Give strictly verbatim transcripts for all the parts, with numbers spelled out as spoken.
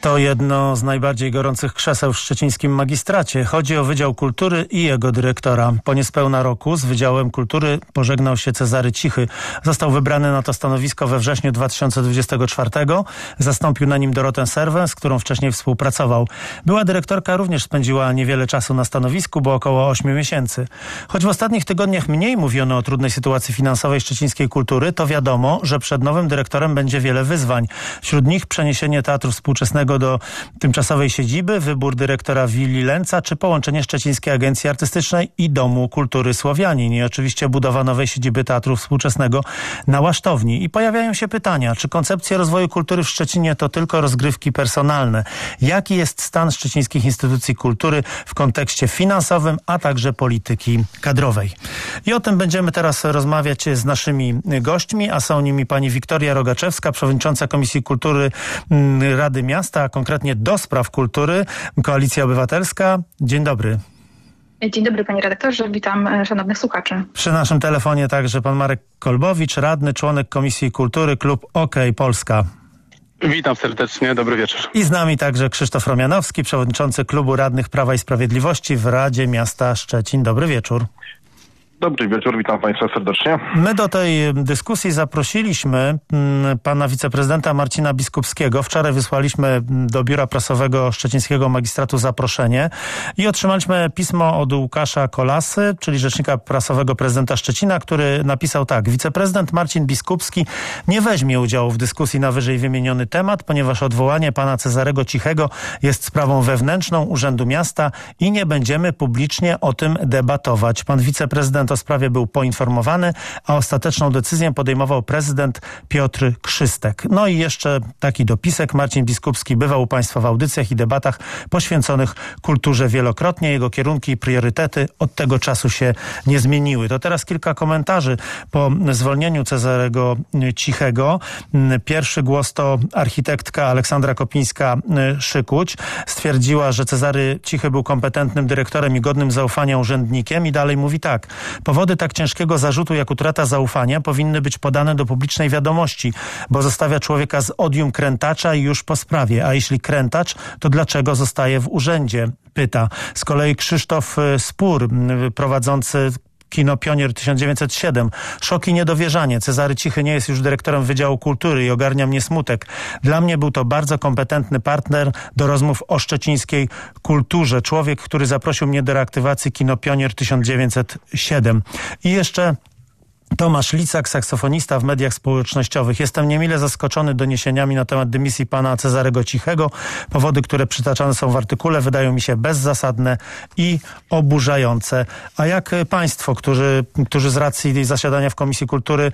To jedno z najbardziej gorących krzeseł w szczecińskim magistracie. Chodzi o Wydział Kultury i jego dyrektora. Po niespełna roku z Wydziałem Kultury pożegnał się Cezary Cichy. Został wybrany na to stanowisko we wrześniu dwa tysiące dwudziestego czwartego. Zastąpił na nim Dorotę Serwę, z którą wcześniej współpracował. Była dyrektorka również spędziła niewiele czasu na stanowisku, bo około ośmiu miesięcy. Choć w ostatnich tygodniach mniej mówiono o trudnej sytuacji finansowej szczecińskiej kultury, to wiadomo, że przed nowym dyrektorem będzie wiele wyzwań. Wśród nich przeniesienie Teatru Współczesnego do tymczasowej siedziby, wybór dyrektora willi Lęca czy połączenie Szczecińskiej Agencji Artystycznej i Domu Kultury Słowianin i oczywiście budowa nowej siedziby Teatru Współczesnego na Łasztowni. I pojawiają się pytania, czy koncepcja rozwoju kultury w Szczecinie to tylko rozgrywki personalne? Jaki jest stan szczecińskich instytucji kultury w kontekście finansowym, a także polityki kadrowej? I o tym będziemy teraz rozmawiać z naszymi gośćmi, a są nimi pani Wiktoria Rogaczewska, przewodnicząca Komisji Kultury Rady Miasta, a konkretnie do spraw kultury, Koalicja Obywatelska. Dzień dobry. Dzień dobry, panie redaktorze. Witam szanownych słuchaczy. Przy naszym telefonie także pan Marek Kolbowicz, radny, członek Komisji Kultury, klub OK Polska. Witam serdecznie, dobry wieczór. I z nami także Krzysztof Romianowski, przewodniczący klubu radnych Prawa i Sprawiedliwości w Radzie Miasta Szczecin. Dobry wieczór. Dobry wieczór, witam państwa serdecznie. My do tej dyskusji zaprosiliśmy pana wiceprezydenta Marcina Biskupskiego. Wczoraj wysłaliśmy do Biura Prasowego Szczecińskiego Magistratu zaproszenie i otrzymaliśmy pismo od Łukasza Kolasy, czyli rzecznika prasowego prezydenta Szczecina, który napisał tak: wiceprezydent Marcin Biskupski nie weźmie udziału w dyskusji na wyżej wymieniony temat, ponieważ odwołanie pana Cezarego Cichego jest sprawą wewnętrzną Urzędu Miasta i nie będziemy publicznie o tym debatować. Pan wiceprezydent o sprawie był poinformowany, a ostateczną decyzję podejmował prezydent Piotr Krzystek. No i jeszcze taki dopisek. Marcin Biskupski bywał u państwa w audycjach i debatach poświęconych kulturze wielokrotnie. Jego kierunki i priorytety od tego czasu się nie zmieniły. To teraz kilka komentarzy po zwolnieniu Cezarego Cichego. Pierwszy głos to architektka Aleksandra Kopińska-Szykuć. Stwierdziła, że Cezary Cichy był kompetentnym dyrektorem i godnym zaufania urzędnikiem i dalej mówi tak: powody tak ciężkiego zarzutu jak utrata zaufania powinny być podane do publicznej wiadomości, bo zostawia człowieka z odium krętacza i już po sprawie. A jeśli krętacz, to dlaczego zostaje w urzędzie? Pyta. Z kolei Krzysztof Spór, prowadzący Kino Pionier tysiąc dziewięćset siedem. Szok i niedowierzanie. Cezary Cichy nie jest już dyrektorem Wydziału Kultury i ogarnia mnie smutek. Dla mnie był to bardzo kompetentny partner do rozmów o szczecińskiej kulturze. Człowiek, który zaprosił mnie do reaktywacji Kino Pionier tysiąc dziewięćset siedem. I jeszcze Tomasz Licak, saksofonista w mediach społecznościowych. Jestem niemile zaskoczony doniesieniami na temat dymisji pana Cezarego Cichego. Powody, które przytaczane są w artykule, wydają mi się bezzasadne i oburzające. A jak państwo, którzy, którzy z racji zasiadania w Komisji Kultury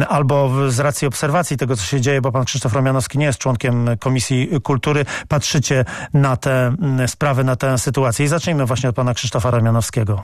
albo z racji obserwacji tego, co się dzieje, bo pan Krzysztof Romianowski nie jest członkiem Komisji Kultury, patrzycie na tę sprawę, na tę sytuację? I zacznijmy właśnie od pana Krzysztofa Romianowskiego.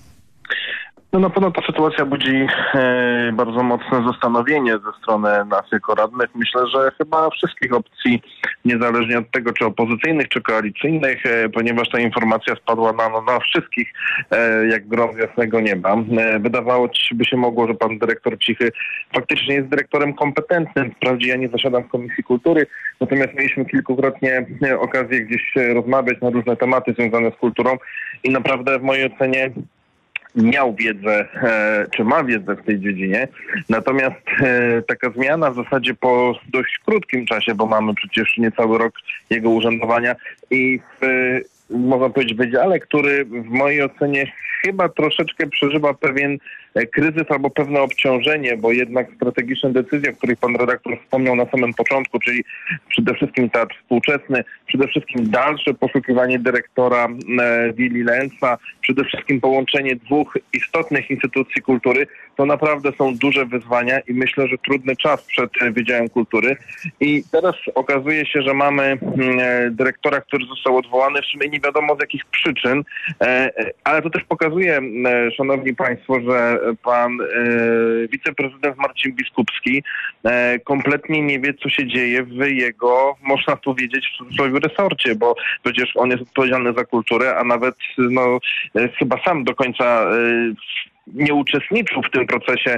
No na pewno ta sytuacja budzi e, bardzo mocne zastanowienie ze strony nas jako radnych. Myślę, że chyba wszystkich opcji, niezależnie od tego, czy opozycyjnych, czy koalicyjnych, e, ponieważ ta informacja spadła na, no, na wszystkich e, jak grom z jasnego nieba. E, wydawało by się mogło, że pan dyrektor Cichy faktycznie jest dyrektorem kompetentnym. Wprawdzie ja nie zasiadam w Komisji Kultury, natomiast mieliśmy kilkukrotnie okazję gdzieś rozmawiać na różne tematy związane z kulturą i naprawdę w mojej ocenie miał wiedzę, e, czy ma wiedzę w tej dziedzinie. Natomiast e, taka zmiana w zasadzie po dość krótkim czasie, bo mamy przecież niecały rok jego urzędowania i w, e, można powiedzieć, wydziale, który w mojej ocenie chyba troszeczkę przeżywa pewien kryzys albo pewne obciążenie, bo jednak strategiczne decyzje, o których pan redaktor wspomniał na samym początku, czyli przede wszystkim Teatr Współczesny, przede wszystkim dalsze poszukiwanie dyrektora e, willi Lęca, przede wszystkim połączenie dwóch istotnych instytucji kultury, to naprawdę są duże wyzwania i myślę, że trudny czas przed Wydziałem Kultury. I teraz okazuje się, że mamy e, dyrektora, który został odwołany, w sumie nie wiadomo z jakich przyczyn, e, ale to też pokazuje, e, szanowni państwo, że pan e, wiceprezydent Marcin Biskupski e, kompletnie nie wie, co się dzieje w jego, można powiedzieć, w cudzysłowie resorcie, bo przecież on jest odpowiedzialny za kulturę, a nawet no, e, chyba sam do końca e, nie uczestniczył w tym procesie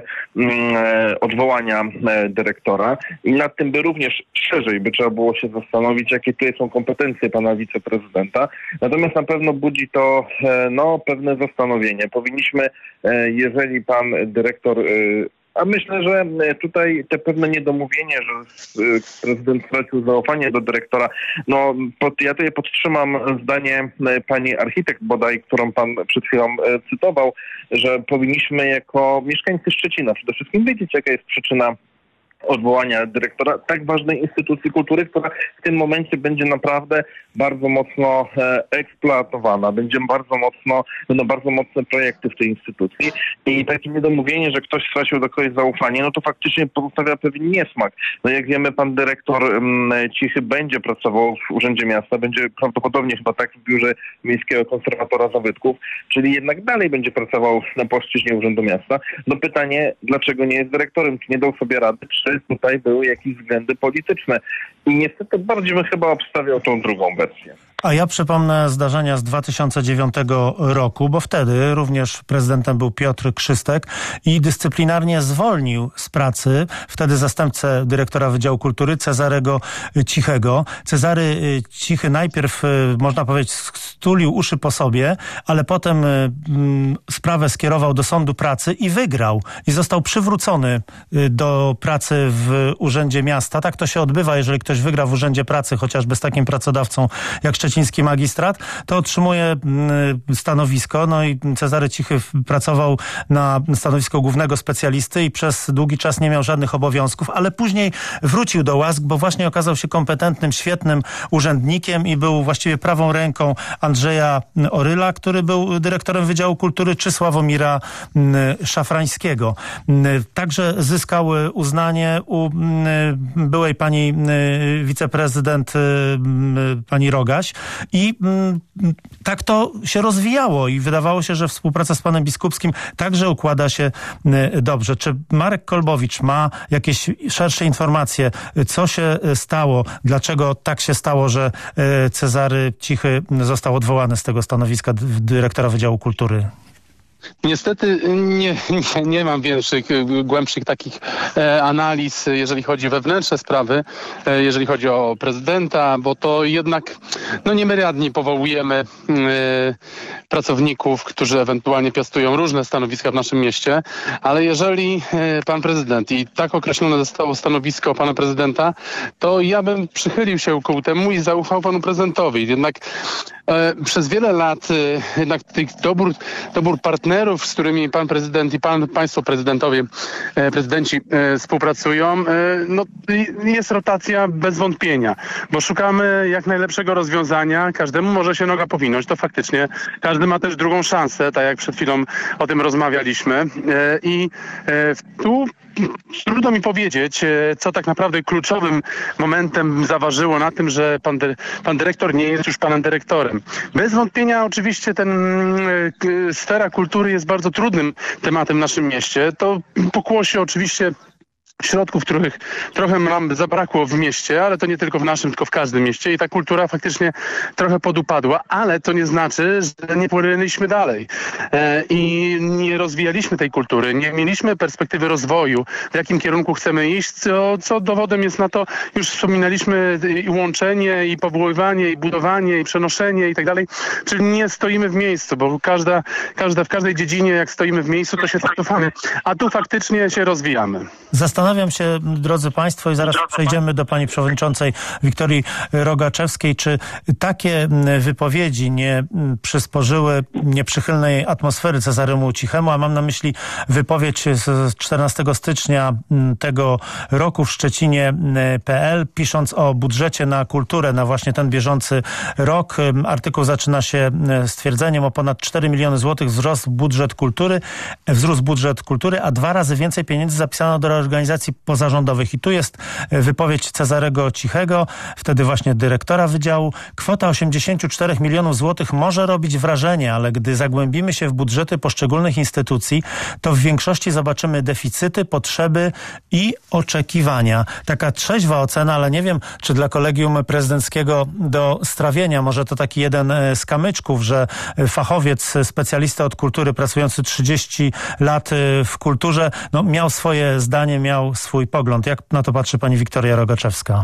odwołania dyrektora i nad tym by również szerzej by trzeba było się zastanowić, jakie tutaj są kompetencje pana wiceprezydenta. Natomiast na pewno budzi to no, pewne zastanowienie. Powinniśmy, jeżeli pan dyrektor, a myślę, że tutaj te pewne niedomówienie, że prezydent stracił zaufanie do dyrektora, no pod, ja tutaj podtrzymam zdanie pani architekt bodaj, którą pan przed chwilą cytował, że powinniśmy jako mieszkańcy Szczecina przede wszystkim wiedzieć, jaka jest przyczyna odwołania dyrektora tak ważnej instytucji kultury, która w tym momencie będzie naprawdę bardzo mocno e, eksploatowana. Będzie bardzo mocno, będą bardzo mocne projekty w tej instytucji i takie niedomówienie, że ktoś stracił do kogoś zaufanie, no to faktycznie pozostawia pewien niesmak. No jak wiemy, pan dyrektor m, Cichy będzie pracował w Urzędzie Miasta, będzie prawdopodobnie chyba tak w Biurze Miejskiego Konserwatora Zabytków, czyli jednak dalej będzie pracował na płaszczyźnie Urzędu Miasta. No pytanie, dlaczego nie jest dyrektorem? Czy nie dał sobie rady? Czy tutaj były jakieś względy polityczne? I niestety bardziej bym chyba obstawiał tą drugą wersję. A ja przypomnę zdarzenia z dwa tysiące dziewiątego roku, bo wtedy również prezydentem był Piotr Krzystek i dyscyplinarnie zwolnił z pracy wtedy zastępcę dyrektora Wydziału Kultury Cezarego Cichego. Cezary Cichy najpierw, można powiedzieć, stulił uszy po sobie, ale potem sprawę skierował do Sądu Pracy i wygrał. I został przywrócony do pracy w Urzędzie Miasta. Tak to się odbywa, jeżeli ktoś wygra w Urzędzie Pracy, chociażby z takim pracodawcą jak Szczeciński Magistrat, to otrzymuje stanowisko. No i Cezary Cichy pracował na stanowisku głównego specjalisty i przez długi czas nie miał żadnych obowiązków, ale później wrócił do łask, bo właśnie okazał się kompetentnym, świetnym urzędnikiem i był właściwie prawą ręką Andrzeja Oryla, który był dyrektorem Wydziału Kultury, czy Sławomira Szafrańskiego. Także zyskał uznanie u byłej pani wiceprezydent pani Rogaś i m, tak to się rozwijało i wydawało się, że współpraca z panem Biskupskim także układa się y, dobrze. Czy Marek Kolbowicz ma jakieś szersze informacje, co się stało, dlaczego tak się stało, że y, Cezary Cichy został odwołany z tego stanowiska dyrektora Wydziału Kultury? Niestety nie, nie, nie mam większych, głębszych takich e, analiz, jeżeli chodzi o wewnętrzne sprawy, e, jeżeli chodzi o prezydenta, bo to jednak no nie my radni powołujemy e, pracowników, którzy ewentualnie piastują różne stanowiska w naszym mieście, ale jeżeli e, pan prezydent i tak określone zostało stanowisko pana prezydenta, to ja bym przychylił się ku temu i zaufał panu prezydentowi. Jednak e, przez wiele lat e, jednak tych dobór, dobór partnerów, z którymi pan prezydent i pan, państwo prezydentowie, e, prezydenci e, współpracują, e, no jest rotacja bez wątpienia, bo szukamy jak najlepszego rozwiązania. Każdemu może się noga powinąć, to faktycznie. Każdy ma też drugą szansę, tak jak przed chwilą o tym rozmawialiśmy. E, I e, tu trudno mi powiedzieć, co tak naprawdę kluczowym momentem zaważyło na tym, że pan, dy, pan dyrektor nie jest już panem dyrektorem. Bez wątpienia oczywiście ten y, sfera kultury jest bardzo trudnym tematem w naszym mieście. To pokłosie oczywiście środków, których trochę nam zabrakło w mieście, ale to nie tylko w naszym, tylko w każdym mieście i ta kultura faktycznie trochę podupadła, ale to nie znaczy, że nie płynęliśmy dalej e, i nie rozwijaliśmy tej kultury, nie mieliśmy perspektywy rozwoju, w jakim kierunku chcemy iść, co, co dowodem jest na to, już wspominaliśmy i łączenie, i powoływanie, i budowanie, i przenoszenie i tak dalej, czyli nie stoimy w miejscu, bo każda, każda, w każdej dziedzinie, jak stoimy w miejscu, to się cofamy, a tu faktycznie się rozwijamy. Zastanawiam się, drodzy państwo, i zaraz przejdziemy do pani przewodniczącej Wiktorii Rogaczewskiej, czy takie wypowiedzi nie przysporzyły nieprzychylnej atmosfery Cezaremu Cichemu, a mam na myśli wypowiedź z czternastego stycznia tego roku w Szczecinie kropka p l, pisząc o budżecie na kulturę, na właśnie ten bieżący rok. Artykuł zaczyna się stwierdzeniem o ponad cztery miliony złotych wzrost budżet kultury, wzrósł budżet kultury, a dwa razy więcej pieniędzy zapisano do reorganizacji organizacji pozarządowych. I tu jest wypowiedź Cezarego Cichego, wtedy właśnie dyrektora wydziału. Kwota osiemdziesiąt cztery milionów złotych może robić wrażenie, ale gdy zagłębimy się w budżety poszczególnych instytucji, to w większości zobaczymy deficyty, potrzeby i oczekiwania. Taka trzeźwa ocena, ale nie wiem, czy dla Kolegium Prezydenckiego do strawienia. Może to taki jeden z kamyczków, że fachowiec, specjalista od kultury, pracujący trzydzieści lat w kulturze, no, miał swoje zdanie, miał swój pogląd. Jak na to patrzy pani Wiktoria Rogaczewska?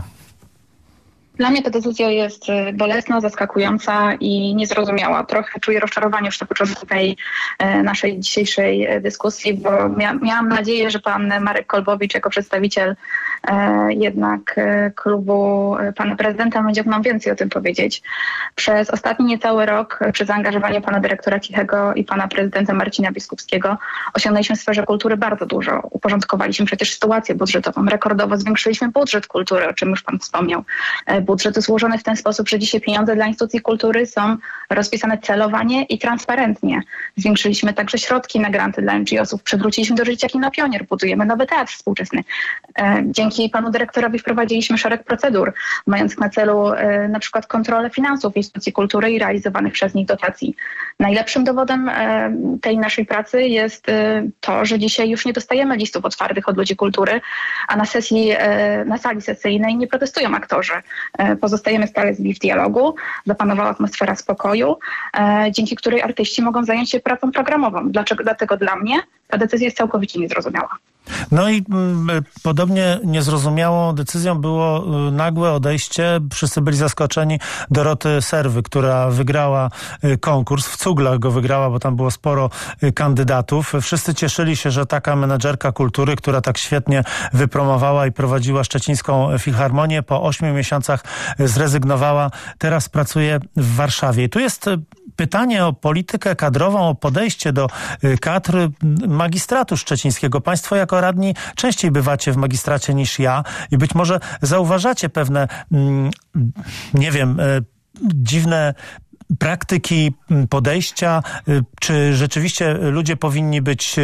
Dla mnie ta decyzja jest bolesna, zaskakująca i niezrozumiała. Trochę czuję rozczarowanie już na początku tej naszej dzisiejszej dyskusji, bo mia- miałam nadzieję, że pan Marek Kolbowicz jako przedstawiciel e, jednak klubu pana prezydenta będzie mógł nam więcej o tym powiedzieć. Przez ostatni niecały rok przy zaangażowaniu pana dyrektora Cichego i pana prezydenta Marcina Biskupskiego osiągnęliśmy w sferze kultury bardzo dużo. Uporządkowaliśmy przecież sytuację budżetową. Rekordowo zwiększyliśmy budżet kultury, o czym już pan wspomniał. Budżet jest złożony w ten sposób, że dzisiaj pieniądze dla instytucji kultury są rozpisane celowanie i transparentnie. Zwiększyliśmy także środki na granty dla en dżi osów, przywróciliśmy do życia Kino Pionier, budujemy nowy teatr współczesny. Dzięki panu dyrektorowi wprowadziliśmy szereg procedur, mających na celu na przykład kontrolę finansów instytucji kultury i realizowanych przez nich dotacji. Najlepszym dowodem tej naszej pracy jest to, że dzisiaj już nie dostajemy listów otwartych od ludzi kultury, a na sesji, na sali sesyjnej nie protestują aktorzy. Pozostajemy stale z nimi w dialogu, zapanowała atmosfera spokoju, dzięki której artyści mogą zająć się pracą programową. Dlaczego? Dlatego dla mnie ta decyzja jest całkowicie niezrozumiała. No i m, podobnie niezrozumiałą decyzją było y, nagłe odejście, wszyscy byli zaskoczeni, Doroty Serwy, która wygrała y, konkurs, w Cuglach go wygrała, bo tam było sporo y, kandydatów. Wszyscy cieszyli się, że taka menedżerka kultury, która tak świetnie wypromowała i prowadziła Szczecińską Filharmonię, po ośmiu miesiącach zrezygnowała, teraz pracuje w Warszawie. I tu jest pytanie o politykę kadrową, o podejście do y, kadr magistratu szczecińskiego. Państwo jako radni częściej bywacie w magistracie niż ja i być może zauważacie pewne, mm, nie wiem, y, dziwne praktyki, podejścia, czy rzeczywiście ludzie powinni być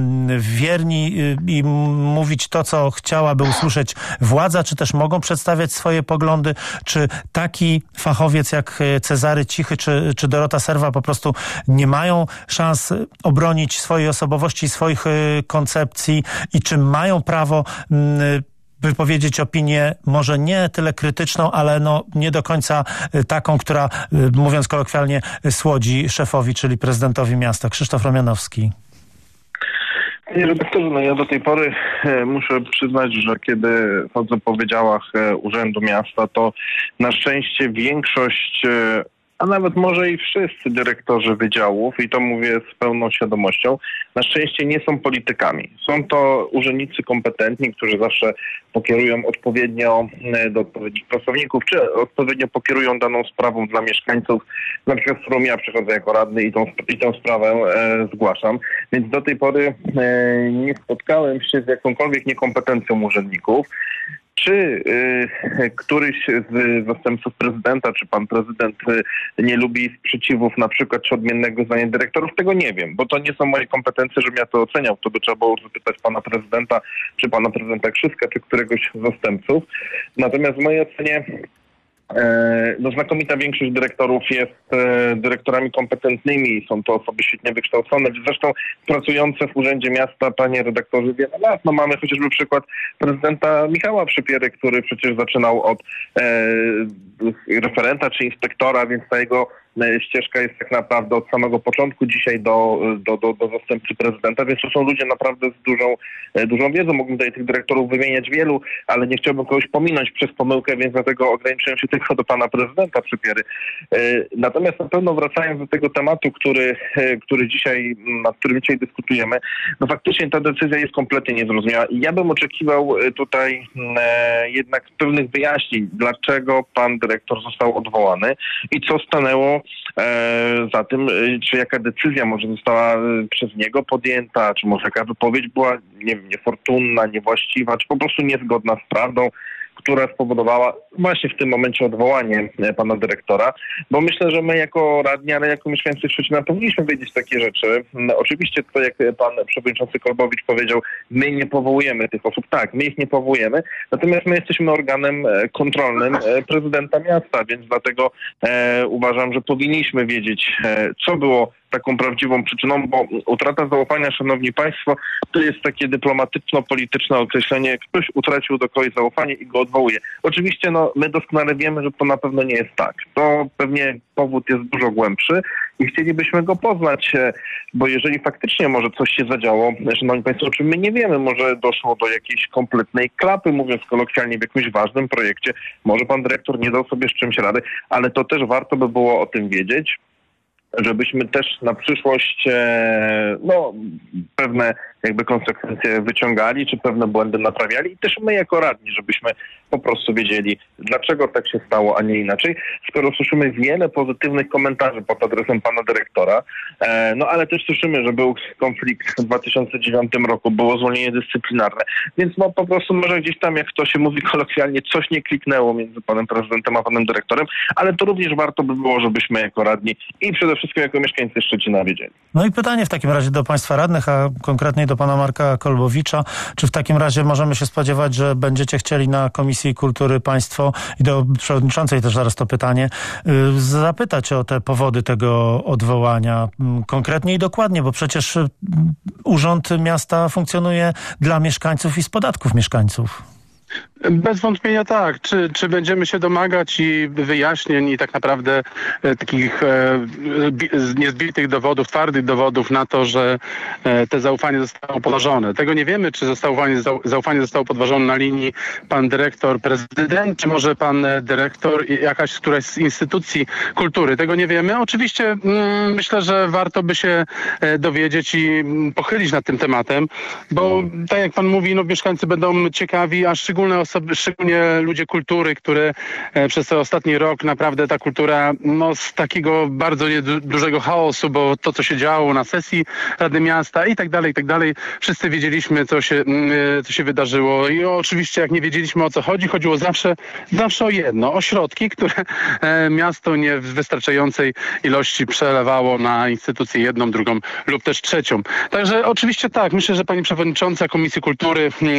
wierni i mówić to, co chciałaby usłyszeć władza, czy też mogą przedstawiać swoje poglądy, czy taki fachowiec jak Cezary Cichy, czy, czy Dorota Serwa po prostu nie mają szans obronić swojej osobowości, swoich koncepcji i czy mają prawo wypowiedzieć opinię może nie tyle krytyczną, ale no nie do końca taką, która, mówiąc kolokwialnie, słodzi szefowi, czyli prezydentowi miasta. Krzysztof Romianowski. Panie redaktorze, no ja do tej pory e, muszę przyznać, że kiedy chodzę po wydziałach e, Urzędu Miasta, to na szczęście większość e, a nawet może i wszyscy dyrektorzy wydziałów, i to mówię z pełną świadomością, na szczęście nie są politykami. Są to urzędnicy kompetentni, którzy zawsze pokierują odpowiednio do odpowiednich pracowników, czy odpowiednio pokierują daną sprawą dla mieszkańców, na przykład z którą ja przychodzę jako radny i tą, i tą sprawę e, zgłaszam. Więc do tej pory e, nie spotkałem się z jakąkolwiek niekompetencją urzędników. Czy y, któryś z zastępców prezydenta, czy pan prezydent y, nie lubi sprzeciwów na przykład, czy odmiennego zdania dyrektorów? Tego nie wiem, bo to nie są moje kompetencje, żebym ja to oceniał. To by trzeba było zapytać pana prezydenta, czy pana prezydenta Krzyska, czy któregoś z zastępców. Natomiast w mojej ocenie no, znakomita większość dyrektorów jest e, dyrektorami kompetentnymi, są to osoby świetnie wykształcone, zresztą pracujące w Urzędzie Miasta, panie redaktorze, wiele lat. No, mamy chociażby przykład prezydenta Michała Przypiery, który przecież zaczynał od e, referenta czy inspektora, więc ta jego ścieżka jest tak naprawdę od samego początku dzisiaj do, do, do, do zastępcy prezydenta, więc to są ludzie naprawdę z dużą, dużą wiedzą. Mógłbym tutaj tych dyrektorów wymieniać wielu, ale nie chciałbym kogoś pominąć przez pomyłkę, więc dlatego ograniczyłem się tylko do pana prezydenta Przypiery. Natomiast na pewno wracając do tego tematu, który, który dzisiaj, nad którym dzisiaj dyskutujemy, no faktycznie ta decyzja jest kompletnie niezrozumiała i ja bym oczekiwał tutaj jednak pewnych wyjaśnień, dlaczego pan dyrektor został odwołany i co stanęło za tym, czy jaka decyzja może została przez niego podjęta, czy może jaka wypowiedź była, nie wiem, niefortunna, niewłaściwa, czy po prostu niezgodna z prawdą. która spowodowała właśnie w tym momencie odwołanie pana dyrektora, bo myślę, że my jako radni, ale jako mieszkańcy Szczecina powinniśmy wiedzieć takie rzeczy. Oczywiście to, jak pan przewodniczący Kolbowicz powiedział, my nie powołujemy tych osób. Tak, my ich nie powołujemy, natomiast my jesteśmy organem kontrolnym prezydenta miasta, więc dlatego e, uważam, że powinniśmy wiedzieć, e, co było taką prawdziwą przyczyną, bo utrata zaufania, szanowni państwo, to jest takie dyplomatyczno-polityczne określenie. Ktoś utracił do kogoś zaufanie i go odwołuje. Oczywiście no, my doskonale wiemy, że to na pewno nie jest tak. To pewnie powód jest dużo głębszy i chcielibyśmy go poznać, bo jeżeli faktycznie może coś się zadziało, szanowni państwo, o czym my nie wiemy, może doszło do jakiejś kompletnej klapy, mówiąc kolokwialnie, w jakimś ważnym projekcie, może pan dyrektor nie dał sobie z czymś rady, ale to też warto by było o tym wiedzieć, żebyśmy też na przyszłość no, pewne jakby konsekwencje wyciągali, czy pewne błędy naprawiali i też my jako radni, żebyśmy po prostu wiedzieli, dlaczego tak się stało, a nie inaczej. Skoro słyszymy wiele pozytywnych komentarzy pod adresem pana dyrektora, no ale też słyszymy, że był konflikt w dwa tysiące dziewiątym roku, było zwolnienie dyscyplinarne, więc no po prostu może gdzieś tam, jak to się mówi kolokwialnie, coś nie kliknęło między panem prezydentem a panem dyrektorem, ale to również warto by było, żebyśmy jako radni i przede wszystkim jako mieszkańcy Szczecina wiedzieli. No i pytanie w takim razie do państwa radnych, a konkretnie do pana Marka Kolbowicza. Czy w takim razie możemy się spodziewać, że będziecie chcieli na Komisji Kultury państwo i do przewodniczącej też zaraz to pytanie, zapytać o te powody tego odwołania konkretnie i dokładnie, bo przecież Urząd Miasta funkcjonuje dla mieszkańców i z podatków mieszkańców. Bez wątpienia tak. Czy, czy będziemy się domagać i wyjaśnień i tak naprawdę e, takich e, bi, niezbitych dowodów, twardych dowodów na to, że e, te zaufanie zostało podważone. Tego nie wiemy, czy zaufanie, zaufanie zostało podważone na linii pan dyrektor, prezydent, czy może pan dyrektor i jakaś któraś z instytucji kultury. Tego nie wiemy. Oczywiście mm, myślę, że warto by się e, dowiedzieć i m, pochylić nad tym tematem, bo tak jak pan mówi, no mieszkańcy będą ciekawi, a szczególne osoby, szczególnie ludzie kultury, które e, przez ten ostatni rok naprawdę ta kultura no, z takiego bardzo niedu- dużego chaosu, bo to, co się działo na sesji Rady Miasta i tak dalej, i tak dalej, wszyscy wiedzieliśmy, co się, y, co się wydarzyło i oczywiście jak nie wiedzieliśmy, o co chodzi, chodziło zawsze, zawsze o jedno, o środki, które e, miasto nie w wystarczającej ilości przelewało na instytucję jedną, drugą lub też trzecią. Także oczywiście tak, myślę, że pani przewodnicząca Komisji Kultury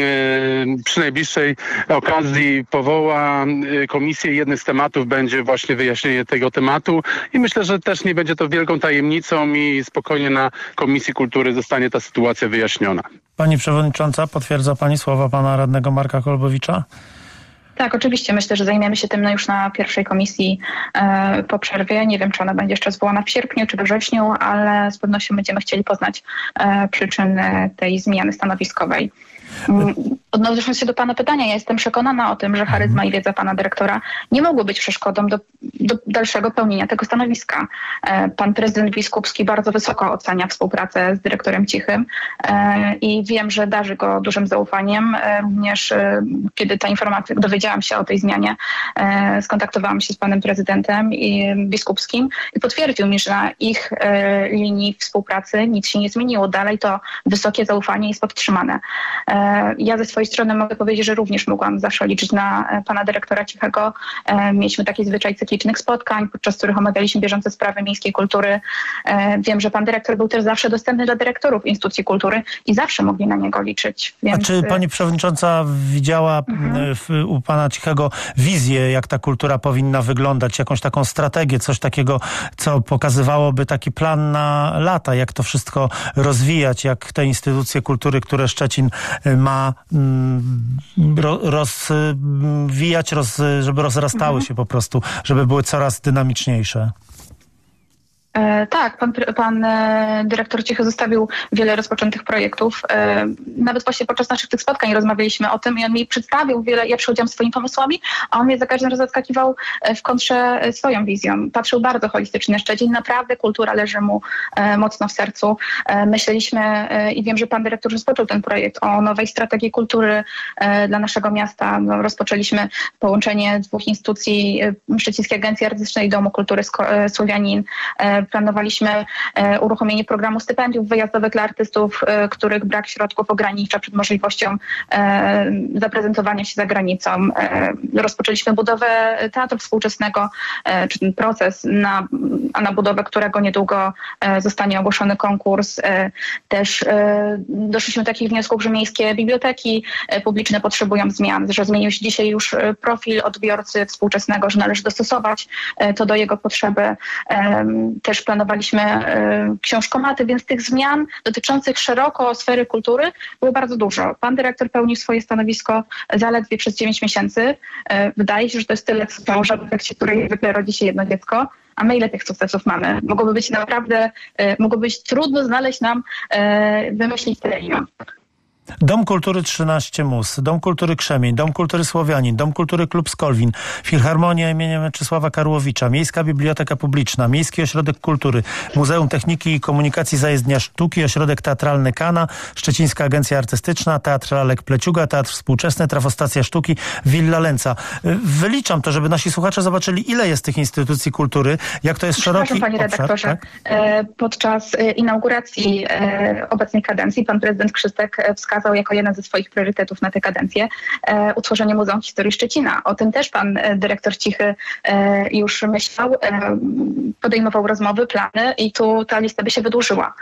y, przy najbliższej okazji powoła komisję. Jednym z tematów będzie właśnie wyjaśnienie tego tematu i myślę, że też nie będzie to wielką tajemnicą i spokojnie na Komisji Kultury zostanie ta sytuacja wyjaśniona. Pani przewodnicząca, potwierdza pani słowa pana radnego Marka Kolbowicza? Tak, oczywiście. Myślę, że zajmiemy się tym już na pierwszej komisji e, po przerwie. Nie wiem, czy ona będzie jeszcze zwołana w sierpniu czy we wrześniu, ale z pewnością będziemy chcieli poznać e, przyczyny tej zmiany stanowiskowej. Odnosząc się do pana pytania, ja jestem przekonana o tym, że charyzma i wiedza pana dyrektora nie mogły być przeszkodą do, do dalszego pełnienia tego stanowiska. Pan prezydent Biskupski bardzo wysoko ocenia współpracę z dyrektorem Cichym i wiem, że darzy go dużym zaufaniem. Również kiedy ta informacja, dowiedziałam się o tej zmianie, skontaktowałam się z panem prezydentem i Biskupskim i potwierdził mi, że na ich linii współpracy nic się nie zmieniło. Dalej to wysokie zaufanie jest podtrzymane. Ja ze swojej strony mogę powiedzieć, że również mogłam zawsze liczyć na pana dyrektora Cichego. Mieliśmy taki zwyczaj cyklicznych spotkań, podczas których omawialiśmy bieżące sprawy miejskiej kultury. Wiem, że pan dyrektor był też zawsze dostępny dla dyrektorów instytucji kultury i zawsze mogli na niego liczyć. Więc... A czy pani przewodnicząca widziała mhm. w, u pana Cichego wizję, jak ta kultura powinna wyglądać, jakąś taką strategię, coś takiego, co pokazywałoby taki plan na lata, jak to wszystko rozwijać, jak te instytucje kultury, które Szczecin ma ro, rozwijać, roz, żeby rozrastały mhm. się po prostu, żeby były coraz dynamiczniejsze? E, tak, pan, pan e, dyrektor Cichy zostawił wiele rozpoczętych projektów. E, nawet właśnie podczas naszych tych spotkań rozmawialiśmy o tym i on mi przedstawił wiele, ja przychodziłam swoimi pomysłami, a on mnie za każdym razem zaskakiwał w kontrze swoją wizją. Patrzył bardzo holistycznie na Szczecin, naprawdę kultura leży mu e, mocno w sercu. E, myśleliśmy e, i wiem, że pan dyrektor rozpoczął ten projekt o nowej strategii kultury e, dla naszego miasta. No, rozpoczęliśmy połączenie dwóch instytucji, e, Szczecińskiej Agencji Artystycznej i Domu Kultury Sko- e, Słowianin, e, planowaliśmy uruchomienie programu stypendiów wyjazdowych dla artystów, których brak środków ogranicza przed możliwością zaprezentowania się za granicą. Rozpoczęliśmy budowę teatru współczesnego, czy ten proces, na, a na budowę którego niedługo zostanie ogłoszony konkurs. Też doszliśmy do takich wniosków, że miejskie biblioteki publiczne potrzebują zmian, że zmienił się dzisiaj już profil odbiorcy współczesnego, że należy dostosować to do jego potrzeby. Też planowaliśmy książkomaty, więc tych zmian dotyczących szeroko sfery kultury było bardzo dużo. Pan dyrektor pełnił swoje stanowisko zaledwie przez dziewięć miesięcy. Wydaje się, że to jest tyle, co w efekcie której zwykle rodzi się jedno dziecko. A my ile tych sukcesów mamy? Mogłoby być naprawdę, mogłoby być trudno znaleźć nam, wymyślić tyle imion. Dom Kultury trzynaście Mus, Dom Kultury Krzemień, Dom Kultury Słowianin, Dom Kultury Klub Skolwin, Filharmonia imienia Czesława Karłowicza, Miejska Biblioteka Publiczna, Miejski Ośrodek Kultury, Muzeum Techniki i Komunikacji Zajezdnia Sztuki, Ośrodek Teatralny Kana, Szczecińska Agencja Artystyczna, Teatr Lalek Pleciuga, Teatr Współczesny, Trafostacja Sztuki, Villa Lęca. Wyliczam to, żeby nasi słuchacze zobaczyli, ile jest tych instytucji kultury, jak to jest szeroki panie obszar. Redaktorze, Tak? Podczas inauguracji obecnej kadencji pan prezydent Krzystek wskazał jako jeden ze swoich priorytetów na tę kadencję e, utworzenie Muzeum Historii Szczecina. O tym też pan e, dyrektor Cichy e, już myślał, e, podejmował rozmowy, plany i tu ta lista by się wydłużyła.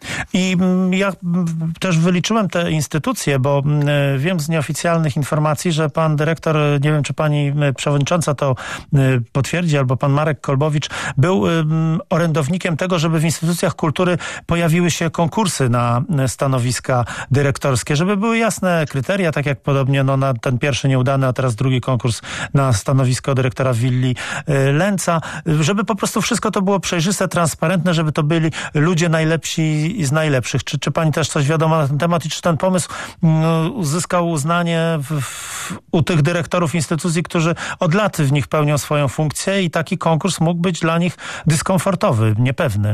I ja też wyliczyłem te instytucje, bo wiem z nieoficjalnych informacji, że pan dyrektor, nie wiem czy pani przewodnicząca to potwierdzi, albo pan Marek Kolbowicz, był orędownikiem tego, żeby w instytucjach kultury pojawiły się konkursy na stanowiska dyrektorskie, żeby były jasne kryteria, tak jak podobnie no, na ten pierwszy nieudany, a teraz drugi konkurs na stanowisko dyrektora willi Lęca, żeby po prostu wszystko to było przejrzyste, transparentne, żeby to byli ludzie najlepsi i z najlepszych. Czy, czy pani też coś wiadomo na ten temat i czy ten pomysł no, uzyskał uznanie w, w, u tych dyrektorów instytucji, którzy od lat w nich pełnią swoją funkcję i taki konkurs mógł być dla nich dyskomfortowy, niepewny?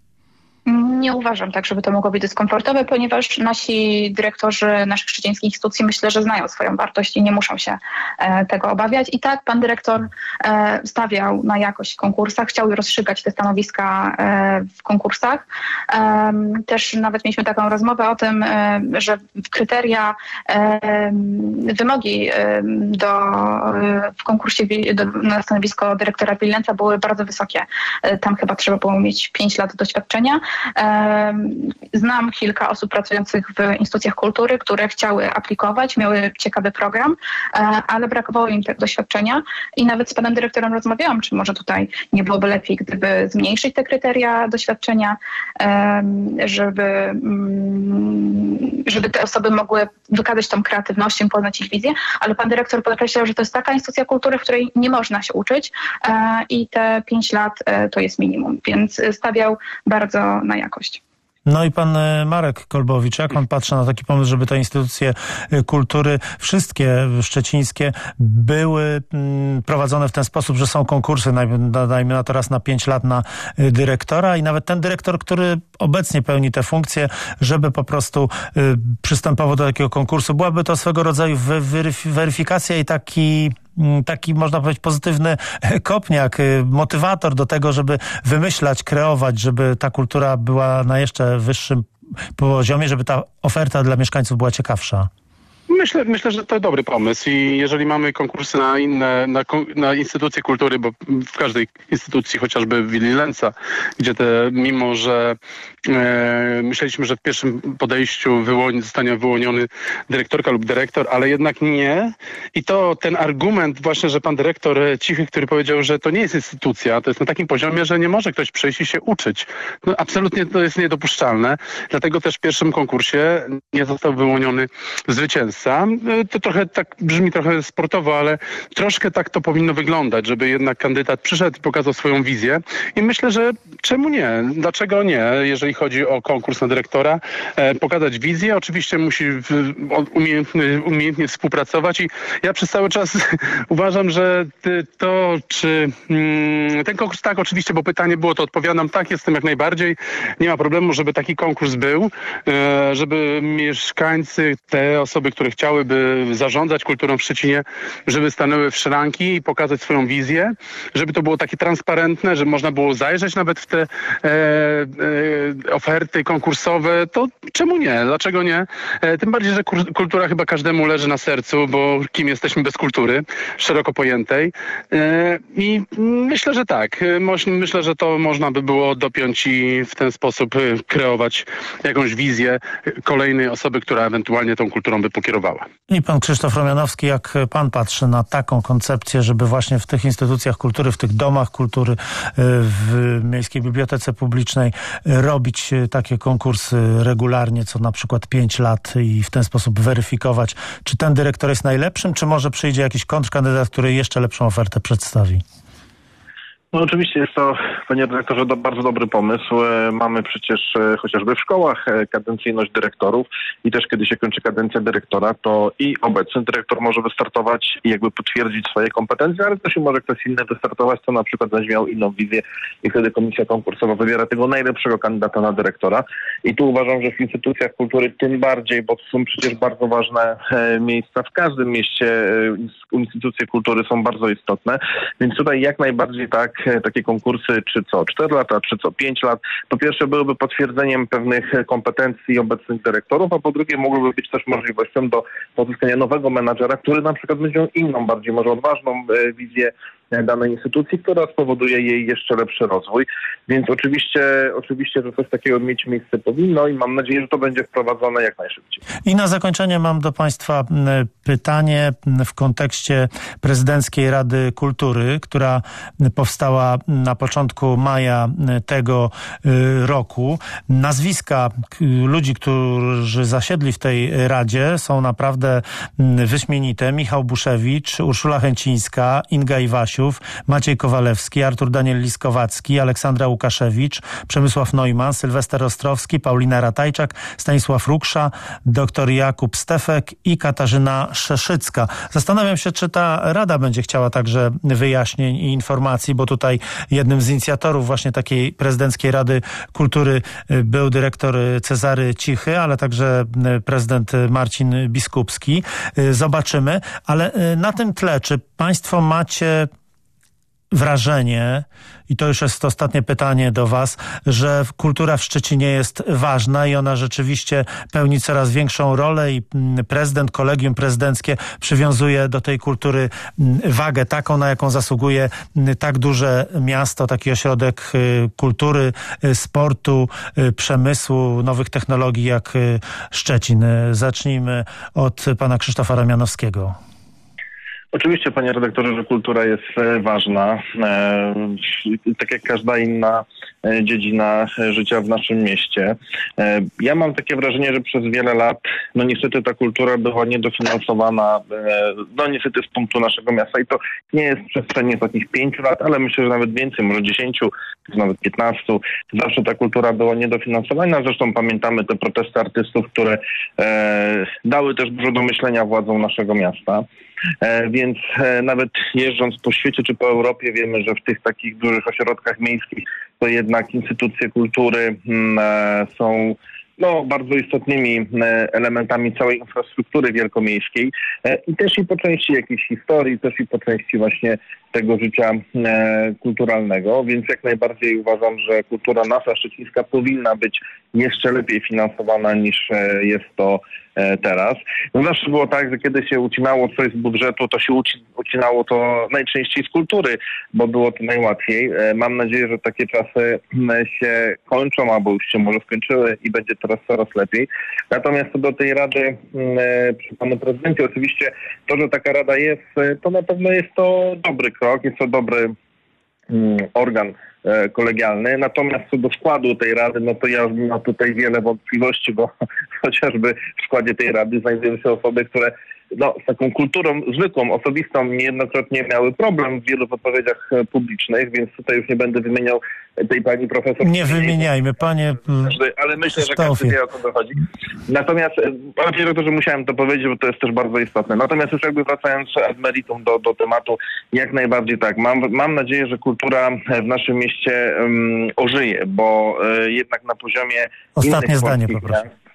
Nie uważam tak, żeby to mogło być dyskomfortowe, ponieważ nasi dyrektorzy naszych szczecińskich instytucji myślę, że znają swoją wartość i nie muszą się e, tego obawiać. I tak pan dyrektor e, stawiał na jakość w konkursach, chciał rozstrzygać te stanowiska e, w konkursach. E, też nawet mieliśmy taką rozmowę o tym, e, że kryteria, e, wymogi e, do, e, w konkursie do, na stanowisko dyrektora willi Lęca były bardzo wysokie. E, tam chyba trzeba było mieć pięć lat doświadczenia. Znam kilka osób pracujących w instytucjach kultury, które chciały aplikować, miały ciekawy program, ale brakowało im tego doświadczenia i nawet z panem dyrektorem rozmawiałam, czy może tutaj nie byłoby lepiej, gdyby zmniejszyć te kryteria doświadczenia, żeby, żeby te osoby mogły wykazać tą kreatywnością, poznać ich wizję, ale pan dyrektor podkreślał, że to jest taka instytucja kultury, w której nie można się uczyć i te pięć lat to jest minimum, więc stawiał bardzo na jakość. No i pan Marek Kolbowicz, jak pan patrzy na taki pomysł, żeby te instytucje kultury, wszystkie szczecińskie, były prowadzone w ten sposób, że są konkursy, dajmy na to raz na pięć lat na dyrektora i nawet ten dyrektor, który obecnie pełni te funkcje, żeby po prostu przystępował do takiego konkursu. Byłaby to swego rodzaju weryfikacja i taki taki, można powiedzieć, pozytywny kopniak, motywator do tego, żeby wymyślać, kreować, żeby ta kultura była na jeszcze wyższym poziomie, żeby ta oferta dla mieszkańców była ciekawsza. Myślę, myślę, że to dobry pomysł i jeżeli mamy konkursy na inne, na, na instytucje kultury, bo w każdej instytucji, chociażby w willi Lęca, gdzie te, mimo że e, myśleliśmy, że w pierwszym podejściu wyłoni, zostanie wyłoniony dyrektorka lub dyrektor, ale jednak nie. I to ten argument właśnie, że pan dyrektor Cichy, który powiedział, że to nie jest instytucja, to jest na takim poziomie, że nie może ktoś przyjść i się uczyć. No, absolutnie to jest niedopuszczalne. Dlatego też w pierwszym konkursie nie został wyłoniony zwycięzca. To trochę tak brzmi trochę sportowo, ale troszkę tak to powinno wyglądać, żeby jednak kandydat przyszedł i pokazał swoją wizję. I myślę, że czemu nie? Dlaczego nie? Jeżeli chodzi o konkurs na dyrektora, e, pokazać wizję. Oczywiście musi w, umiejętnie, umiejętnie współpracować i ja przez cały czas uważam, że to, czy mm, ten konkurs tak, oczywiście, bo pytanie było, to odpowiadam tak, jestem jak najbardziej. Nie ma problemu, żeby taki konkurs był, e, żeby mieszkańcy, te osoby, które chciały chciałyby zarządzać kulturą w Szczecinie, żeby stanęły w szranki i pokazać swoją wizję, żeby to było takie transparentne, żeby można było zajrzeć nawet w te e, e, oferty konkursowe, to czemu nie? Dlaczego nie? E, tym bardziej, że kultura chyba każdemu leży na sercu, bo kim jesteśmy bez kultury, szeroko pojętej. E, I myślę, że tak. Myślę, że to można by było dopiąć i w ten sposób kreować jakąś wizję kolejnej osoby, która ewentualnie tą kulturą by pokierowała. I pan Krzysztof Romianowski, jak pan patrzy na taką koncepcję, żeby właśnie w tych instytucjach kultury, w tych domach kultury, w Miejskiej Bibliotece Publicznej robić takie konkursy regularnie, co na przykład pięć lat i w ten sposób weryfikować, czy ten dyrektor jest najlepszym, czy może przyjdzie jakiś kontrkandydat, który jeszcze lepszą ofertę przedstawi? No oczywiście jest to, panie dyrektorze, do, bardzo dobry pomysł. Mamy przecież chociażby w szkołach kadencyjność dyrektorów i też kiedy się kończy kadencja dyrektora, to i obecny dyrektor może wystartować i jakby potwierdzić swoje kompetencje, ale też i może ktoś inny wystartować, kto na przykład będzie miał inną wizję i wtedy komisja konkursowa wybiera tego najlepszego kandydata na dyrektora. I tu uważam, że w instytucjach kultury tym bardziej, bo to są przecież bardzo ważne miejsca. W każdym mieście instytucje kultury są bardzo istotne, więc tutaj jak najbardziej tak, takie konkursy, czy co cztery lata, czy co pięć lat, po pierwsze byłyby potwierdzeniem pewnych kompetencji obecnych dyrektorów, a po drugie mogłyby być też możliwością do pozyskania nowego menadżera, który na przykład będzie miał inną, bardziej może odważną wizję danej instytucji, która spowoduje jej jeszcze lepszy rozwój. Więc oczywiście, oczywiście, że coś takiego mieć miejsce powinno i mam nadzieję, że to będzie wprowadzone jak najszybciej. I na zakończenie mam do państwa pytanie w kontekście Prezydenckiej Rady Kultury, która powstała na początku maja tego roku. Nazwiska ludzi, którzy zasiedli w tej Radzie, są naprawdę wyśmienite. Michał Buszewicz, Urszula Chęcińska, Inga Iwasiuk, Maciej Kowalewski, Artur Daniel Liskowacki, Aleksandra Łukaszewicz, Przemysław Neumann, Sylwester Ostrowski, Paulina Ratajczak, Stanisław Ruksza, dr Jakub Stefek i Katarzyna Szeszycka. Zastanawiam się, czy ta Rada będzie chciała także wyjaśnień i informacji, bo tutaj jednym z inicjatorów właśnie takiej Prezydenckiej Rady Kultury był dyrektor Cezary Cichy, ale także prezydent Marcin Biskupski. Zobaczymy, ale na tym tle, czy państwo macie wrażenie, i to już jest ostatnie pytanie do was, że kultura w Szczecinie jest ważna i ona rzeczywiście pełni coraz większą rolę i prezydent, kolegium prezydenckie przywiązuje do tej kultury wagę taką, na jaką zasługuje tak duże miasto, taki ośrodek kultury, sportu, przemysłu, nowych technologii jak Szczecin. Zacznijmy od pana Krzysztofa Romianowskiego. Oczywiście, panie redaktorze, że kultura jest ważna, e, tak jak każda inna dziedzina życia w naszym mieście. E, ja mam takie wrażenie, że przez wiele lat, no niestety ta kultura była niedofinansowana, e, no niestety z punktu naszego miasta i to nie jest w przestrzeni ostatnich pięciu lat, ale myślę, że nawet więcej, może dziesięciu, nawet piętnastu. Zawsze ta kultura była niedofinansowana, zresztą pamiętamy te protesty artystów, które e, dały też dużo do myślenia władzom naszego miasta. E, więc e, nawet jeżdżąc po świecie czy po Europie wiemy, że w tych takich dużych ośrodkach miejskich to jednak instytucje kultury m, e, są no, bardzo istotnymi e, elementami całej infrastruktury wielkomiejskiej e, i też i po części jakiejś historii, też i po części właśnie tego życia e, kulturalnego, więc jak najbardziej uważam, że kultura nasza szczecińska powinna być jeszcze lepiej finansowana niż e, jest to e, teraz. No zawsze było tak, że kiedy się ucinało coś z budżetu, to się uci- ucinało to najczęściej z kultury, bo było to najłatwiej. E, mam nadzieję, że takie czasy e, się kończą, albo już się może skończyły i będzie teraz coraz lepiej. Natomiast co do tej rady e, przy panu prezydencie, oczywiście to, że taka rada jest, e, to na pewno jest to dobry krok, jest to dobry mm, organ e, kolegialny. Natomiast co do składu tej rady, no to ja mam tutaj wiele wątpliwości, bo chociażby w składzie tej rady znajdują się osoby, które no, z taką kulturą zwykłą, osobistą niejednokrotnie miały problem w wielu wypowiedziach publicznych, więc tutaj już nie będę wymieniał tej pani profesor. Nie wymieniajmy, panie ale myślę, że każdy wie, o co dochodzi. Natomiast, panie dyrektorze, musiałem to powiedzieć, bo to jest też bardzo istotne. Natomiast już jakby wracając ad meritum do, do tematu, jak najbardziej tak. Mam, mam nadzieję, że kultura w naszym mieście um, ożyje, bo y, jednak na poziomie Ostatnie innych zdanie polskich poproszę. miast,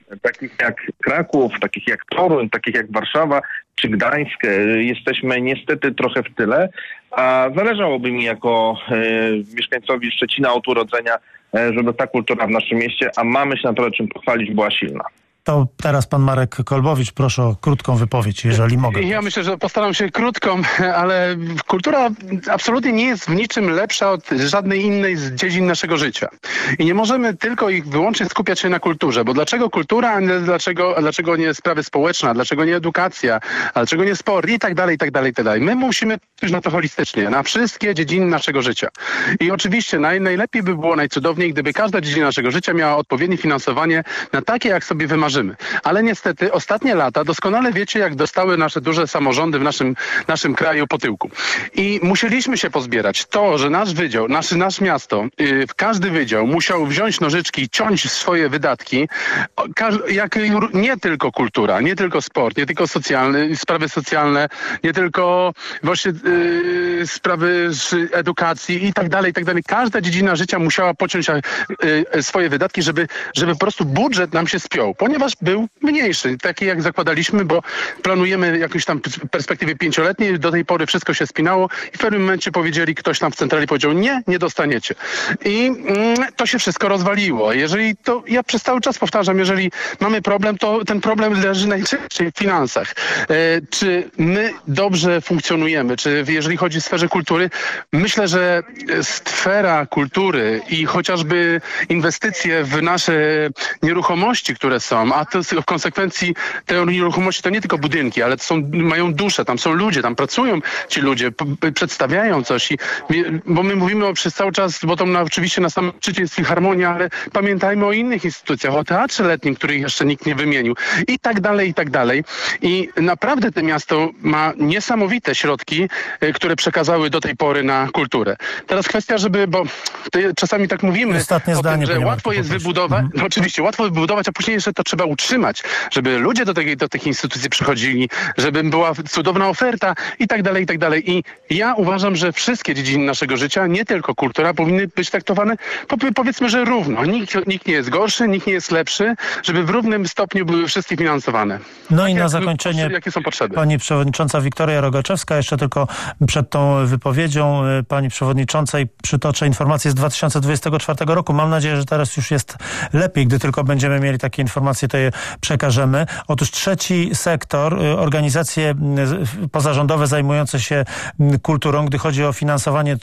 takich jak Kraków, takich jak Toruń, takich jak Warszawa czy Gdańsk, jesteśmy niestety trochę w tyle, a zależałoby mi jako e, mieszkańcowi Szczecina od urodzenia, e, żeby ta kultura w naszym mieście, a mamy się naprawdę czym pochwalić, była silna. To teraz pan Marek Kolbowicz, proszę o krótką wypowiedź, jeżeli mogę. Ja myślę, że postaram się krótką, ale kultura absolutnie nie jest w niczym lepsza od żadnej innej z dziedzin naszego życia. I nie możemy tylko i wyłącznie skupiać się na kulturze, bo dlaczego kultura, a nie dlaczego, a dlaczego nie sprawy społeczne, a dlaczego nie edukacja, a dlaczego nie sport i tak dalej, i tak dalej, i tak dalej. My musimy spojrzeć na to holistycznie, na wszystkie dziedziny naszego życia. I oczywiście naj, najlepiej by było, najcudowniej, gdyby każda dziedzina naszego życia miała odpowiednie finansowanie na takie, jak sobie wymarzymy. Ale niestety ostatnie lata doskonale wiecie, jak dostały nasze duże samorządy w naszym, naszym kraju po tyłku. I musieliśmy się pozbierać. To, że nasz wydział, nasz, nasz miasto, yy, każdy wydział musiał wziąć nożyczki i ciąć swoje wydatki, jak nie tylko kultura, nie tylko sport, nie tylko socjalny, sprawy socjalne, nie tylko właśnie yy, sprawy edukacji i tak dalej, i tak dalej. Każda dziedzina życia musiała pociąć yy, swoje wydatki, żeby, żeby po prostu budżet nam się spiął, ponieważ był mniejszy, taki jak zakładaliśmy, bo planujemy jakąś tam perspektywie pięcioletniej, do tej pory wszystko się spinało i w pewnym momencie powiedzieli, ktoś tam w centrali powiedział, nie, nie dostaniecie. I mm, to się wszystko rozwaliło. Jeżeli to, ja przez cały czas powtarzam, jeżeli mamy problem, to ten problem leży najczęściej w finansach. E, czy my dobrze funkcjonujemy, czy jeżeli chodzi o sferę kultury, myślę, że sfera kultury i chociażby inwestycje w nasze nieruchomości, które są, a to w konsekwencji te nieruchomości to nie tylko budynki, ale to są, mają duszę, tam są ludzie, tam pracują ci ludzie, p- przedstawiają coś. I, bo my mówimy o, przez cały czas, bo to na, oczywiście na samym szczycie jest Filharmonia, ale pamiętajmy o innych instytucjach, o Teatrze Letnim, których jeszcze nikt nie wymienił i tak dalej, i tak dalej. I naprawdę to miasto ma niesamowite środki, y, które przekazały do tej pory na kulturę. Teraz kwestia, żeby, bo czasami tak mówimy Ostatnie o zdanie, tym, że łatwo jest wybudować, mhm. no oczywiście łatwo wybudować, a później jeszcze to trzeba utrzymać, żeby ludzie do, tej, do tych instytucji przychodzili, żeby była cudowna oferta i tak dalej, i tak dalej. I ja uważam, że wszystkie dziedziny naszego życia, nie tylko kultura, powinny być traktowane, powiedzmy, że równo. Nikt, nikt nie jest gorszy, nikt nie jest lepszy, żeby w równym stopniu były wszystkie finansowane. No tak i na jak, zakończenie jakie są potrzeby. Pani przewodnicząca Wiktoria Rogaczewska, jeszcze tylko przed tą wypowiedzią pani przewodniczącej przytoczę informację z dwa tysiące dwudziestego czwartego roku. Mam nadzieję, że teraz już jest lepiej, gdy tylko będziemy mieli takie informacje, to je przekażemy. Otóż trzeci sektor, organizacje pozarządowe zajmujące się kulturą, gdy chodzi o finansowanie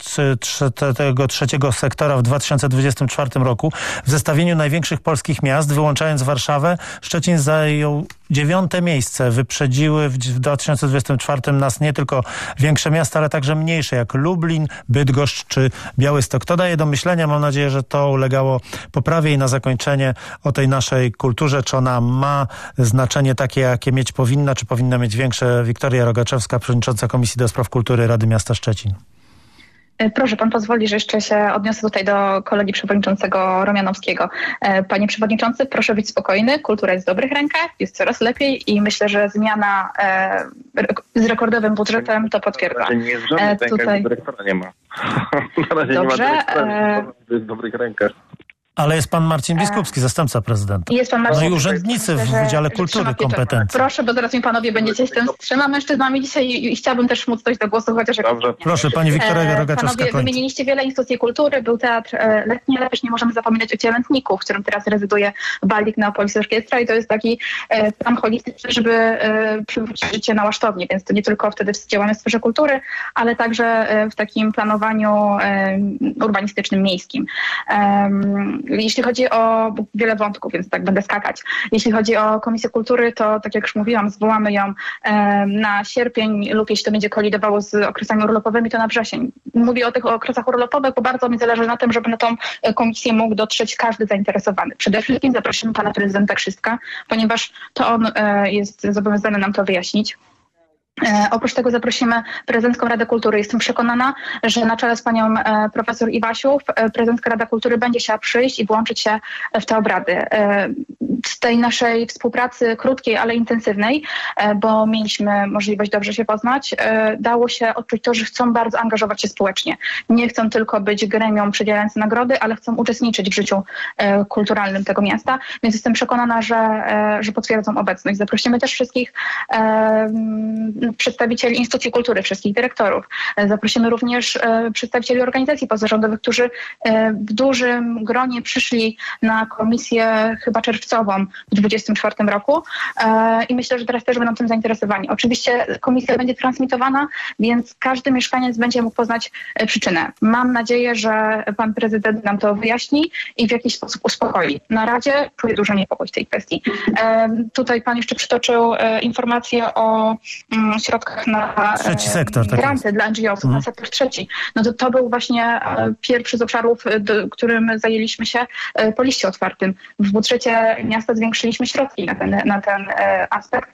tego trzeciego sektora w dwa tysiące dwudziestym czwartym roku, w zestawieniu największych polskich miast, wyłączając Warszawę, Szczecin zajął dziewiąte miejsce. Wyprzedziły w dwa tysiące dwudziestym czwartym nas nie tylko większe miasta, ale także mniejsze, jak Lublin, Bydgoszcz czy Białystok. To daje do myślenia. Mam nadzieję, że to ulegało poprawie. I na zakończenie o tej naszej kulturze, czy ona ma znaczenie takie, jakie mieć powinna, czy powinna mieć większe. Wiktoria Rogaczewska, przewodnicząca Komisji do Spraw Kultury Rady Miasta Szczecin. Proszę, pan pozwoli, że jeszcze się odniosę tutaj do kolegi przewodniczącego Romianowskiego. Panie przewodniczący, proszę być spokojny, kultura jest w dobrych rękach, jest coraz lepiej i myślę, że zmiana e, z rekordowym budżetem to potwierdza. Nie jest w żadnych rękach, tutaj... dyrektora nie ma. Na razie Dobrze, nie ma dyrektora, e... jest w dobrych rękach. Ale jest pan Marcin Biskupski, zastępca prezydenta. Jest pan Marcin. No i urzędnicy w Wydziale Kultury kompetencji. Proszę, bo zaraz mi panowie będziecie z tym z trzema mężczyznami dzisiaj i, i chciałabym też móc dojść do głosu, chociaż... Dobrze. Proszę, pani Wiktoria Rogaczewska Panowie, kończy. wymieniliście wiele instytucji kultury, był Teatr Letni, ale też nie możemy zapominać o Cielętniku, w którym teraz rezyduje Balik Neopolis Orkiestra i to jest taki e, plan holistyczny, żeby e, przywrócić życie na Łasztowni, więc to nie tylko wtedy działamy w sferze kultury, ale także e, w takim planowaniu e, urbanistycznym, miejskim. E, jeśli chodzi o wiele wątków, więc tak będę skakać. Jeśli chodzi o Komisję Kultury, to tak jak już mówiłam, zwołamy ją e, na sierpień lub jeśli to będzie kolidowało z okresami urlopowymi, to na wrzesień. Mówię o tych okresach urlopowych, bo bardzo mi zależy na tym, żeby na tą komisję mógł dotrzeć każdy zainteresowany. Przede wszystkim zaprosimy pana prezydenta Krzystka, ponieważ to on e, jest zobowiązany nam to wyjaśnić. Oprócz tego zaprosimy prezydencką Radę Kultury. Jestem przekonana, że na czele z panią profesor Iwasiów prezydencka Rada Kultury będzie chciała przyjść i włączyć się w te obrady. Z tej naszej współpracy krótkiej, ale intensywnej, bo mieliśmy możliwość dobrze się poznać, dało się odczuć to, że chcą bardzo angażować się społecznie. Nie chcą tylko być gremią przydzielającym nagrody, ale chcą uczestniczyć w życiu kulturalnym tego miasta, więc jestem przekonana, że, że potwierdzą obecność. Zaprosimy też wszystkich przedstawicieli instytucji kultury, wszystkich dyrektorów. Zaprosimy również przedstawicieli organizacji pozarządowych, którzy w dużym gronie przyszli na komisję chyba czerwcową w dwudziestym czwartym roku i myślę, że teraz też będą tym zainteresowani. Oczywiście komisja będzie transmitowana, więc każdy mieszkaniec będzie mógł poznać przyczynę. Mam nadzieję, że pan prezydent nam to wyjaśni i w jakiś sposób uspokoi. Na Radzie czuję duży niepokój w tej kwestii. Tutaj pan jeszcze przytoczył informację o środkach na trzeci sektor, tak granty dla N G O sów, hmm. na sektor trzeci. No to, to był właśnie pierwszy z obszarów, do, którym zajęliśmy się po liście otwartym. W budżecie miasta zwiększyliśmy środki na ten, na ten aspekt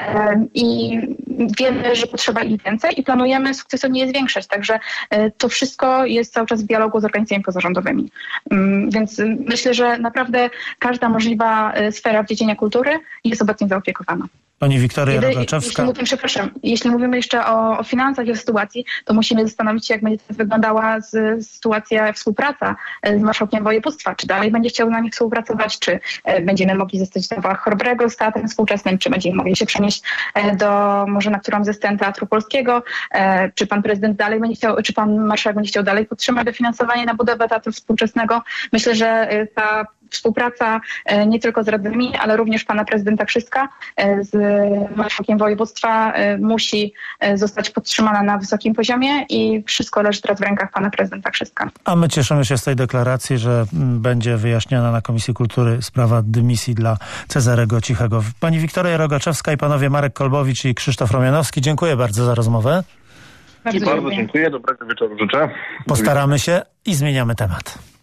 i wiemy, że potrzeba ich więcej i planujemy sukcesywnie je zwiększać. Także to wszystko jest cały czas w dialogu z organizacjami pozarządowymi. Więc myślę, że naprawdę każda możliwa sfera w dziedzinie kultury jest obecnie zaopiekowana. Pani Wiktoria Rogaczewska. Jeśli mówimy, przepraszam, jeśli mówimy jeszcze o, o finansach i o sytuacji, to musimy zastanowić się, jak będzie wyglądała z, sytuacja, współpraca z marszałkiem województwa. Czy dalej będzie chciał z nami współpracować, czy e, będziemy mogli zostać do Wach Chorbrego z teatrem współczesnym, czy będziemy mogli się przenieść e, do, może na którąś ze scen Teatru Polskiego, e, czy pan prezydent dalej będzie chciał, czy pan marszałek będzie chciał dalej podtrzymać dofinansowanie na budowę Teatru Współczesnego. Myślę, że e, ta współpraca nie tylko z radnymi, ale również pana prezydenta Krzyska z marszałkiem województwa musi zostać podtrzymana na wysokim poziomie i wszystko leży teraz w rękach pana prezydenta Krzyska. A my cieszymy się z tej deklaracji, że będzie wyjaśniana na Komisji Kultury sprawa dymisji dla Cezarego Cichego. Pani Wiktoria Rogaczewska i panowie Marek Kolbowicz i Krzysztof Romianowski, dziękuję bardzo za rozmowę. Bardzo, bardzo dziękuję. dziękuję, dobrego wieczoru życzę. Postaramy się i zmieniamy temat.